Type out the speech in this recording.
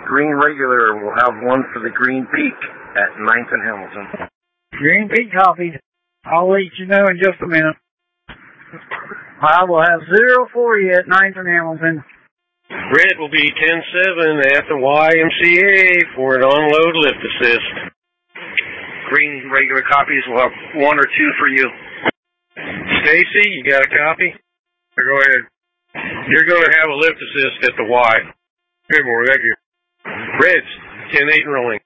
Green regular will have one for the Green Peak at 9th and Hamilton. Green Peak copied. I'll let you know in just a minute. I will have 0 for you at 9th and Hamilton. Red will be 10-7 at the YMCA for an on-load lift assist. Green regular copies will have 1 or 2 for you. Stacy, you got a copy? Go ahead. You're going to have a lift assist at the Y. Okay, boy, thank you. Reds, 10-8 rolling.